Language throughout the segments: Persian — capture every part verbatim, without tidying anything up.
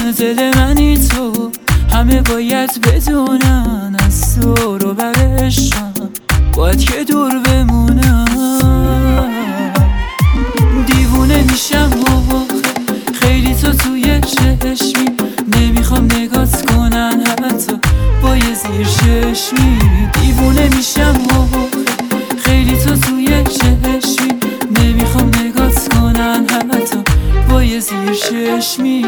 دل منی تو، همه باید بدونن از تو رو برشم باید که دور بمونم. دیوونه میشم و خیلی تو توی چشمی، نمیخوام نگات کنن حتی با یه زیر چشمی. دیوونه میشم و خیلی تو توی چشمی، نمیخوام نگات کنن حتی با یه زیر چشمی.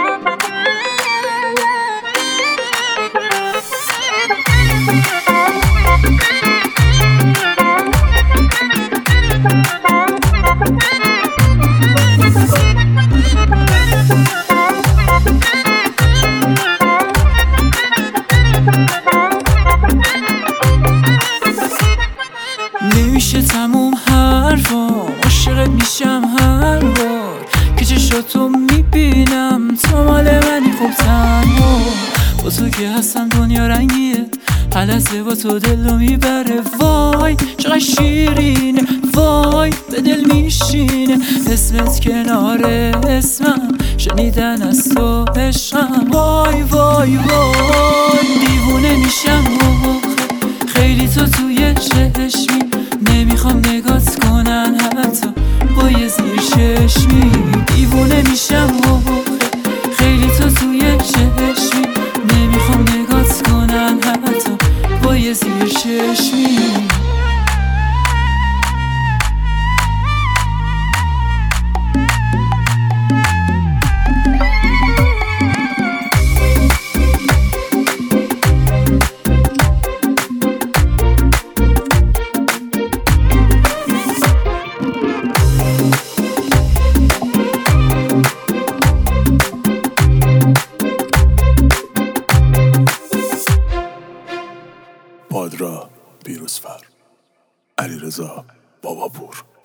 نمیشه تموم حرفام، عاشقت میشم هر بار که چشاتو میبینم تو مال منی. خب تنها با تو که هستم دنیا رنگیه، هر لحظه با تو دلو میبره. وای چقدر شیرینه، وای به دل میشینه اسمت کنار اسمم، شنیدن از تو عشقم. وای وای وای دیوونه میشم و خیلی تو توی چشمی، نمیخوام نگات کنن حتی با یه زیر چشمی. دیوونه میشم و خیلی تو توی چشمی، نمیخوام نگات کنن حتی با یه زیر چشمی. پادرا پیروزفر، علیرضا باباپور.